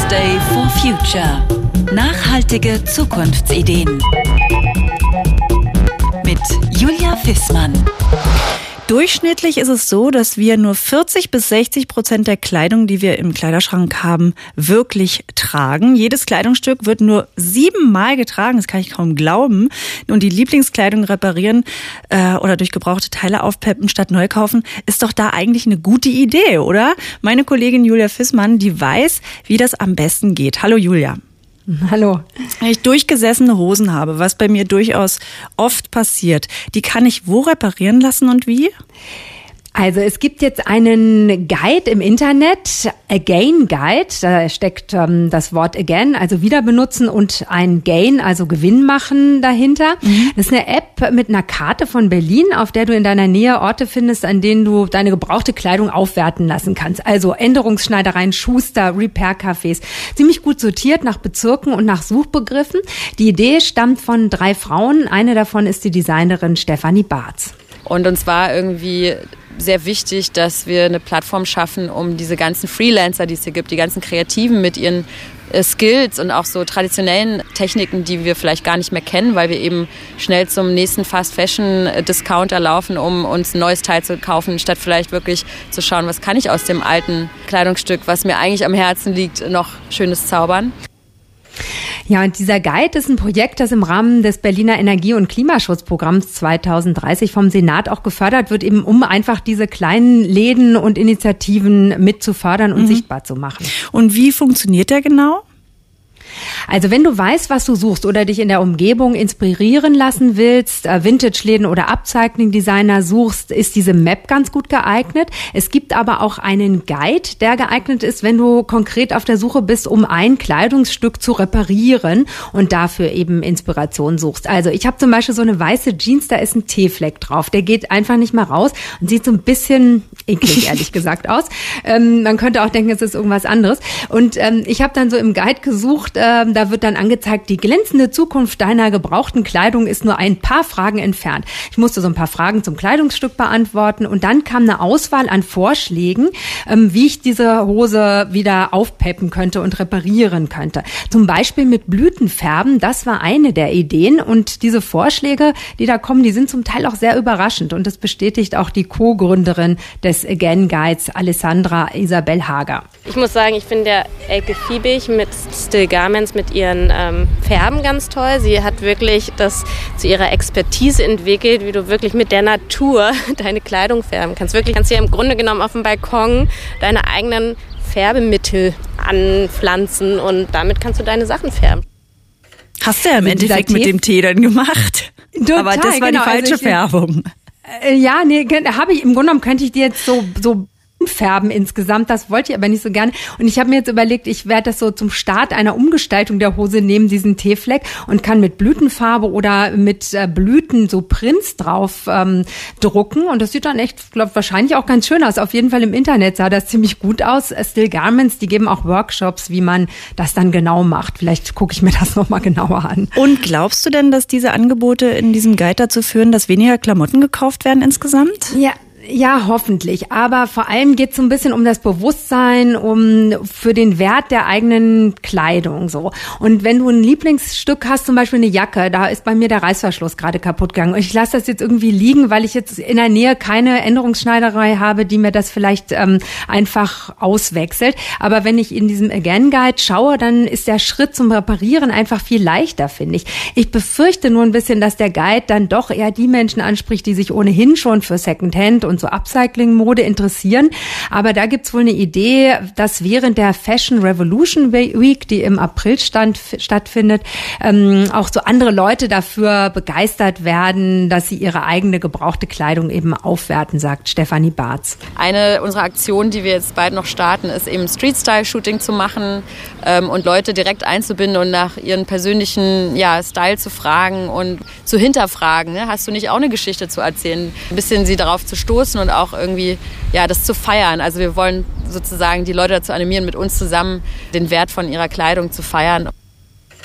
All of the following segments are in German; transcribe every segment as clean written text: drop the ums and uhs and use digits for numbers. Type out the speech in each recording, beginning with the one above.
Tuesday for Future. Nachhaltige Zukunftsideen. Mit Julia Fissmann. Durchschnittlich ist es so, dass wir nur 40-60% der Kleidung, die wir im Kleiderschrank haben, wirklich tragen. Jedes Kleidungsstück wird nur 7-mal getragen, das kann ich kaum glauben. Und die Lieblingskleidung reparieren oder durch gebrauchte Teile aufpeppen statt neu kaufen, ist doch da eigentlich eine gute Idee, oder? Meine Kollegin Julia Fissmann, die weiß, wie das am besten geht. Hallo Julia. Hallo. Wenn ich durchgesessene Hosen habe, was bei mir durchaus oft passiert, die kann ich wo reparieren lassen und wie? Also es gibt jetzt einen Guide im Internet, Again Guide, da steckt das Wort Again, also wieder benutzen und ein Gain, also Gewinn machen dahinter. Das ist eine App mit einer Karte von Berlin, auf der du in deiner Nähe Orte findest, an denen du deine gebrauchte Kleidung aufwerten lassen kannst. Also Änderungsschneidereien, Schuster, Repair-Cafés. Ziemlich gut sortiert nach Bezirken und nach Suchbegriffen. Die Idee stammt von 3 Frauen. Eine davon ist die Designerin Stefanie Bartz. Und uns war irgendwie sehr wichtig, dass wir eine Plattform schaffen, um diese ganzen Freelancer, die es hier gibt, die ganzen Kreativen mit ihren Skills und auch so traditionellen Techniken, die wir vielleicht gar nicht mehr kennen, weil wir eben schnell zum nächsten Fast-Fashion-Discounter laufen, um uns ein neues Teil zu kaufen, statt vielleicht wirklich zu schauen, was kann ich aus dem alten Kleidungsstück, was mir eigentlich am Herzen liegt, noch Schönes zaubern. Ja, und dieser Guide ist ein Projekt, das im Rahmen des Berliner Energie- und Klimaschutzprogramms 2030 vom Senat auch gefördert wird, eben um einfach diese kleinen Läden und Initiativen mit zu fördern und sichtbar zu machen. Und wie funktioniert der genau? Also wenn du weißt, was du suchst oder dich in der Umgebung inspirieren lassen willst, Vintage-Läden oder Upcycling-Designer suchst, ist diese Map ganz gut geeignet. Es gibt aber auch einen Guide, der geeignet ist, wenn du konkret auf der Suche bist, um ein Kleidungsstück zu reparieren und dafür eben Inspiration suchst. Also ich habe zum Beispiel so eine weiße Jeans, da ist ein T-Fleck drauf. Der geht einfach nicht mal raus und sieht so ein bisschen eklig, ehrlich gesagt, aus. Man könnte auch denken, es ist irgendwas anderes. Und ich habe dann so im Guide gesucht, da wird dann angezeigt, die glänzende Zukunft deiner gebrauchten Kleidung ist nur ein paar Fragen entfernt. Ich musste so ein paar Fragen zum Kleidungsstück beantworten und dann kam eine Auswahl an Vorschlägen, wie ich diese Hose wieder aufpeppen könnte und reparieren könnte. Zum Beispiel mit Blütenfärben, das war eine der Ideen und diese Vorschläge, die da kommen, die sind zum Teil auch sehr überraschend und das bestätigt auch die Co-Gründerin des Again Guides, Alessandra Isabel Hager. Ich muss sagen, ich finde der Elke Fiebig mit Still Garments mit ihren Färben ganz toll. Sie hat wirklich das zu ihrer Expertise entwickelt, wie du wirklich mit der Natur deine Kleidung färben kannst. Kannst du ja im Grunde genommen auf dem Balkon deine eigenen Färbemittel anpflanzen und damit kannst du deine Sachen färben. Hast du ja im Endeffekt mit dem Tee dann gemacht. Total, aber das war die falsche Färbung. Ja, nee, habe ich. Im Grunde genommen könnte ich dir jetzt so färben insgesamt, das wollte ich aber nicht so gern. Und ich habe mir jetzt überlegt, ich werde das so zum Start einer Umgestaltung der Hose nehmen, diesen T-Fleck, und kann mit Blütenfarbe oder mit Blüten so Prints drauf drucken. Und das sieht dann echt, glaube wahrscheinlich auch ganz schön aus. Auf jeden Fall im Internet sah das ziemlich gut aus. Still Garments, die geben auch Workshops, wie man das dann genau macht. Vielleicht gucke ich mir das nochmal genauer an. Und glaubst du denn, dass diese Angebote in diesem Guide dazu führen, dass weniger Klamotten gekauft werden insgesamt? Ja, hoffentlich. Aber vor allem geht es so ein bisschen um das Bewusstsein, für den Wert der eigenen Kleidung, so. Und wenn du ein Lieblingsstück hast, zum Beispiel eine Jacke, da ist bei mir der Reißverschluss gerade kaputt gegangen. Und ich lasse das jetzt irgendwie liegen, weil ich jetzt in der Nähe keine Änderungsschneiderei habe, die mir das vielleicht einfach auswechselt. Aber wenn ich in diesem Again Guide schaue, dann ist der Schritt zum Reparieren einfach viel leichter, finde ich. Ich befürchte nur ein bisschen, dass der Guide dann doch eher die Menschen anspricht, die sich ohnehin schon für Secondhand und so Upcycling-Mode interessieren. Aber da gibt's wohl eine Idee, dass während der Fashion Revolution Week, die im April stattfindet, auch so andere Leute dafür begeistert werden, dass sie ihre eigene gebrauchte Kleidung eben aufwerten, sagt Stefanie Bartz. Eine unserer Aktionen, die wir jetzt bald noch starten, ist eben Street-Style-Shooting zu machen und Leute direkt einzubinden und nach ihren persönlichen Style zu fragen und zu hinterfragen. Ne? Hast du nicht auch eine Geschichte zu erzählen? Ein bisschen sie darauf zu stoßen und auch irgendwie das zu feiern. Also wir wollen sozusagen die Leute dazu animieren, mit uns zusammen den Wert von ihrer Kleidung zu feiern.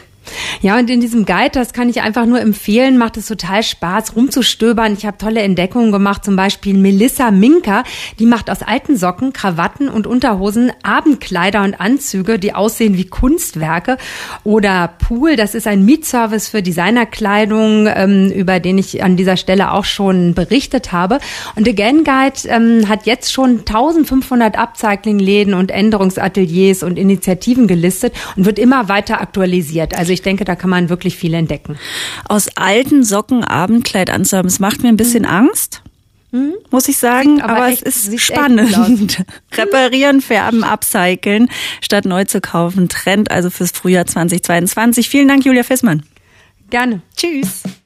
Ja, und in diesem Guide, das kann ich einfach nur empfehlen, macht es total Spaß, rumzustöbern. Ich habe tolle Entdeckungen gemacht, zum Beispiel Melissa Minka, die macht aus alten Socken, Krawatten und Unterhosen Abendkleider und Anzüge, die aussehen wie Kunstwerke. Oder Pool, das ist ein Mietservice für Designerkleidung, über den ich an dieser Stelle auch schon berichtet habe. Und Again Guide hat jetzt schon 1500 Upcycling-Läden und Änderungsateliers und Initiativen gelistet und wird immer weiter aktualisiert. Also ich denke, da kann man wirklich viel entdecken. Aus alten Socken Abendkleid anzuhaben, das macht mir ein bisschen Angst. Muss ich sagen, aber es ist spannend. Reparieren, färben, upcyclen, statt neu zu kaufen. Trend also fürs Frühjahr 2022. Vielen Dank, Julia Fissmann. Gerne. Tschüss.